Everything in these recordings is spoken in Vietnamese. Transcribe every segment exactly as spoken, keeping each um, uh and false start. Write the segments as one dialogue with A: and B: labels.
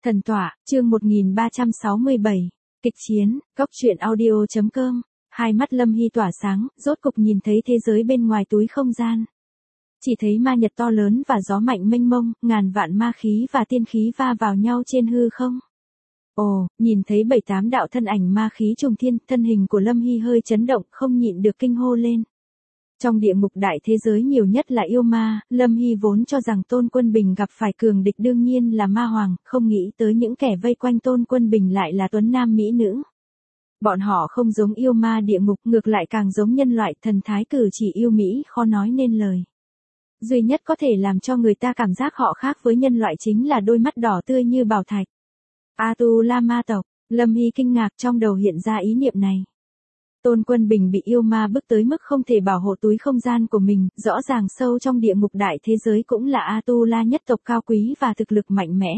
A: Thần tọa, chương một nghìn ba trăm sáu mươi bảy, kịch chiến, góc truyện audio.com, hai mắt Lâm Hy tỏa sáng, rốt cục nhìn thấy thế giới bên ngoài túi không gian. Chỉ thấy ma nhật to lớn và gió mạnh mênh mông, ngàn vạn ma khí và tiên khí va vào nhau trên hư không. Ồ, nhìn thấy bảy tám đạo thân ảnh ma khí trùng thiên, thân hình của Lâm Hy hơi chấn động, không nhịn được kinh hô lên. Trong địa ngục đại thế giới nhiều nhất là yêu ma, Lâm Hy vốn cho rằng Tôn Quân Bình gặp phải cường địch đương nhiên là ma hoàng, không nghĩ tới những kẻ vây quanh Tôn Quân Bình lại là tuấn nam mỹ nữ. Bọn họ không giống yêu ma địa ngục, ngược lại càng giống nhân loại, thần thái cử chỉ yêu mỹ khó nói nên lời. Duy nhất có thể làm cho người ta cảm giác họ khác với nhân loại chính là đôi mắt đỏ tươi như bảo thạch. Atula ma tộc, Lâm Hy kinh ngạc, trong đầu hiện ra ý niệm này. Tôn Quân Bình bị yêu ma bức tới mức không thể bảo hộ túi không gian của mình, rõ ràng sâu trong địa ngục đại thế giới cũng là Atula nhất tộc cao quý và thực lực mạnh mẽ.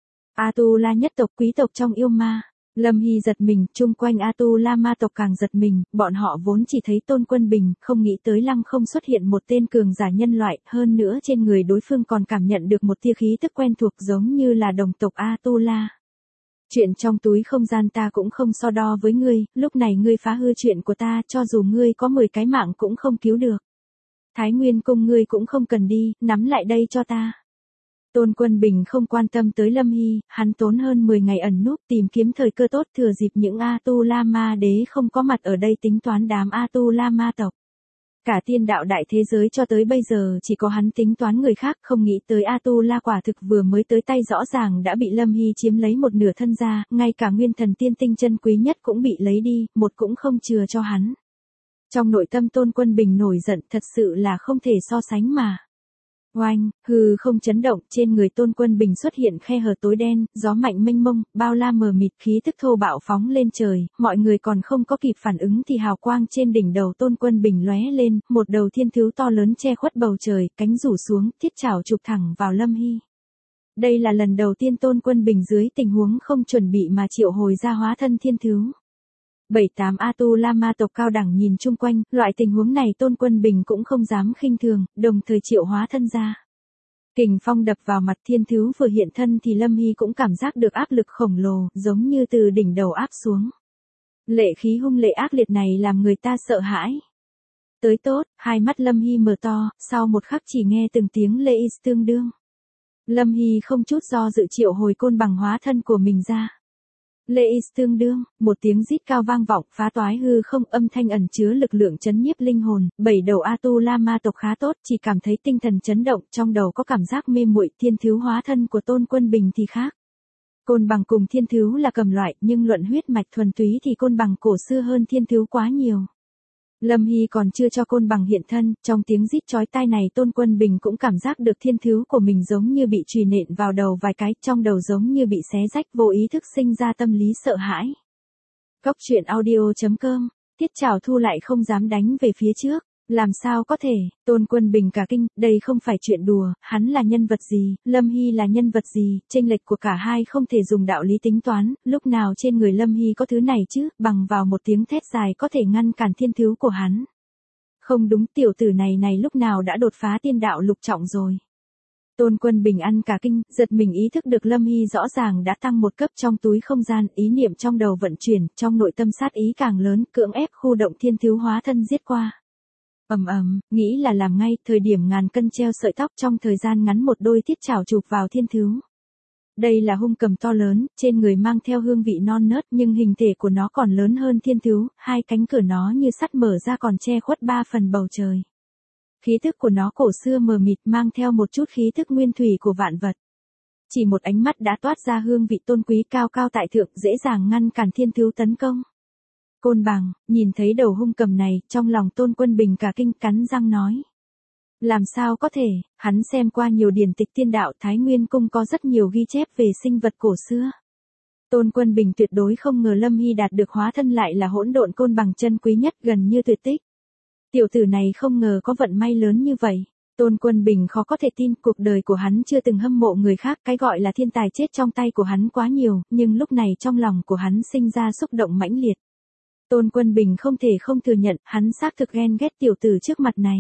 A: Atula nhất tộc quý tộc trong yêu ma. Lâm Hy giật mình, chung quanh Atula ma tộc càng giật mình, bọn họ vốn chỉ thấy Tôn Quân Bình, không nghĩ tới lăng không xuất hiện một tên cường giả nhân loại, hơn nữa trên người đối phương còn cảm nhận được một tia khí tức quen thuộc giống như là đồng tộc Atula. Chuyện trong túi không gian ta cũng không so đo với ngươi, lúc này ngươi phá hư chuyện của ta, cho dù ngươi có mười cái mạng cũng không cứu được. Thái Nguyên cung ngươi cũng không cần đi, nắm lại đây cho ta. Tôn Quân Bình không quan tâm tới Lâm Hy, hắn tốn hơn mười ngày ẩn núp tìm kiếm thời cơ tốt thừa dịp những Atula ma đế không có mặt ở đây tính toán đám Atula ma tộc. Cả tiên đạo đại thế giới cho tới bây giờ chỉ có hắn tính toán người khác, không nghĩ tới Atula quả thực vừa mới tới tay rõ ràng đã bị Lâm Hy chiếm lấy một nửa thân ra, ngay cả nguyên thần tiên tinh chân quý nhất cũng bị lấy đi, một cũng không chừa cho hắn. Trong nội tâm Tôn Quân Bình nổi giận, thật sự là không thể so sánh mà. Oanh, hư không chấn động, trên người Tôn Quân Bình xuất hiện khe hở tối đen, gió mạnh mênh mông, bao la mờ mịt, khí tức thô bạo phóng lên trời, mọi người còn không có kịp phản ứng thì hào quang trên đỉnh đầu Tôn Quân Bình lóe lên, một đầu thiên thú to lớn che khuất bầu trời, cánh rủ xuống, thiết chảo chụp thẳng vào Lâm Hy. Đây là lần đầu tiên Tôn Quân Bình dưới tình huống không chuẩn bị mà triệu hồi ra hóa thân thiên thú. Bảy tám Atula ma tộc cao đẳng nhìn chung quanh, loại tình huống này Tôn Quân Bình cũng không dám khinh thường, đồng thời triệu hóa thân ra. Kình phong đập vào mặt thiên thú vừa hiện thân thì Lâm Hy cũng cảm giác được áp lực khổng lồ, giống như từ đỉnh đầu áp xuống. Lệ khí hung lệ ác liệt này làm người ta sợ hãi. Tới tốt, hai mắt Lâm Hy mở to, sau một khắc chỉ nghe từng tiếng lê is tương đương. Lâm Hy không chút do dự triệu hồi côn bằng hóa thân của mình ra. Lê is tương đương, một tiếng rít cao vang vọng, phá toái hư không, âm thanh ẩn chứa lực lượng chấn nhiếp linh hồn, bảy đầu Atula ma tộc khá tốt, chỉ cảm thấy tinh thần chấn động, trong đầu có cảm giác mê muội, thiên thú hóa thân của Tôn Quân Bình thì khác. Côn bằng cùng thiên thú là cầm loại, nhưng luận huyết mạch thuần túy thì côn bằng cổ xưa hơn thiên thú quá nhiều. Lâm Hy còn chưa cho côn bằng hiện thân, trong tiếng rít chói tai này Tôn Quân Bình cũng cảm giác được thiên thú của mình giống như bị chùy nện vào đầu vài cái, trong đầu giống như bị xé rách, vô ý thức sinh ra tâm lý sợ hãi. Góc truyện audio.com, Tiết Trảo Thu lại không dám đánh về phía trước. Làm sao có thể, Tôn Quân Bình cả kinh, đây không phải chuyện đùa, hắn là nhân vật gì, Lâm Hy là nhân vật gì, chênh lệch của cả hai không thể dùng đạo lý tính toán, lúc nào trên người Lâm Hy có thứ này chứ, bằng vào một tiếng thét dài có thể ngăn cản thiên thú của hắn. Không đúng, tiểu tử này này lúc nào đã đột phá tiên đạo lục trọng rồi. Tôn Quân Bình ăn cả kinh, giật mình ý thức được Lâm Hy rõ ràng đã tăng một cấp trong túi không gian, ý niệm trong đầu vận chuyển, trong nội tâm sát ý càng lớn, cưỡng ép khu động thiên thú hóa thân giết qua. Ầm ầm, nghĩ là làm ngay, thời điểm ngàn cân treo sợi tóc, trong thời gian ngắn một đôi thiết chảo chụp vào thiên thú. Đây là hung cầm to lớn, trên người mang theo hương vị non nớt nhưng hình thể của nó còn lớn hơn thiên thú, hai cánh cửa nó như sắt mở ra còn che khuất ba phần bầu trời. Khí thức của nó cổ xưa mờ mịt mang theo một chút khí thức nguyên thủy của vạn vật. Chỉ một ánh mắt đã toát ra hương vị tôn quý cao cao tại thượng, dễ dàng ngăn cản thiên thú tấn công. Côn bằng, nhìn thấy đầu hung cầm này, trong lòng Tôn Quân Bình cả kinh, cắn răng nói. Làm sao có thể, hắn xem qua nhiều điển tịch tiên đạo, Thái Nguyên cung có rất nhiều ghi chép về sinh vật cổ xưa. Tôn Quân Bình tuyệt đối không ngờ Lâm Hy đạt được hóa thân lại là hỗn độn côn bằng chân quý nhất, gần như tuyệt tích. Tiểu tử này không ngờ có vận may lớn như vậy. Tôn Quân Bình khó có thể tin, cuộc đời của hắn chưa từng hâm mộ người khác, cái gọi là thiên tài chết trong tay của hắn quá nhiều, nhưng lúc này trong lòng của hắn sinh ra xúc động mãnh liệt. Tôn Quân Bình không thể không thừa nhận, hắn xác thực ghen ghét tiểu tử trước mặt này.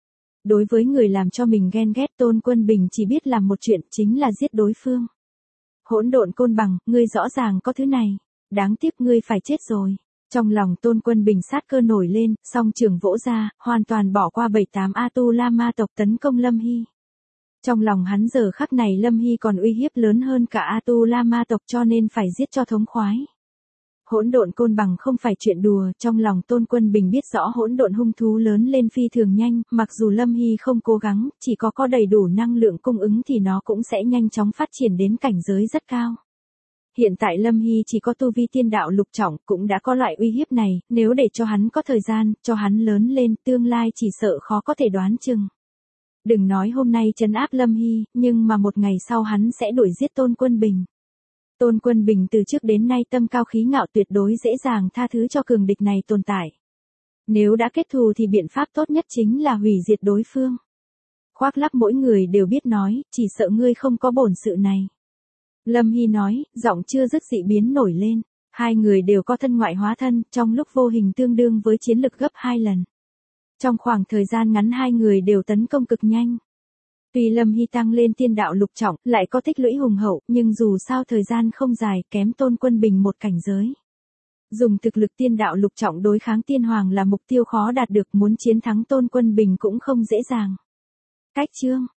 A: Đối với người làm cho mình ghen ghét, Tôn Quân Bình chỉ biết làm một chuyện, chính là giết đối phương. Hỗn độn côn bằng, ngươi rõ ràng có thứ này. Đáng tiếc ngươi phải chết rồi. Trong lòng Tôn Quân Bình sát cơ nổi lên, song trường vỗ ra, hoàn toàn bỏ qua bảy tám A-tu-la ma tộc tấn công Lâm Hy. Trong lòng hắn giờ khắc này Lâm Hy còn uy hiếp lớn hơn cả A-tu-la ma tộc cho nên phải giết cho thống khoái. Hỗn độn côn bằng không phải chuyện đùa, trong lòng Tôn Quân Bình biết rõ hỗn độn hung thú lớn lên phi thường nhanh, mặc dù Lâm Hy không cố gắng, chỉ có có đầy đủ năng lượng cung ứng thì nó cũng sẽ nhanh chóng phát triển đến cảnh giới rất cao. Hiện tại Lâm Hy chỉ có tu vi tiên đạo lục trọng, cũng đã có loại uy hiếp này, nếu để cho hắn có thời gian, cho hắn lớn lên, tương lai chỉ sợ khó có thể đoán chừng. Đừng nói hôm nay trấn áp Lâm Hy, nhưng mà một ngày sau hắn sẽ đuổi giết Tôn Quân Bình. Tôn Quân Bình từ trước đến nay tâm cao khí ngạo tuyệt đối dễ dàng tha thứ cho cường địch này tồn tại. Nếu đã kết thù thì biện pháp tốt nhất chính là hủy diệt đối phương. Khoác lác mỗi người đều biết nói, chỉ sợ ngươi không có bổn sự này. Lâm Hy nói, giọng chưa dứt dị biến nổi lên. Hai người đều có thân ngoại hóa thân, trong lúc vô hình tương đương với chiến lực gấp hai lần. Trong khoảng thời gian ngắn hai người đều tấn công cực nhanh. Tuy Lâm Hy tăng lên tiên đạo lục trọng, lại có tích lũy hùng hậu, nhưng dù sao thời gian không dài, kém Tôn Quân Bình một cảnh giới. Dùng thực lực tiên đạo lục trọng đối kháng tiên hoàng là mục tiêu khó đạt được, muốn chiến thắng Tôn Quân Bình cũng không dễ dàng. Cách chương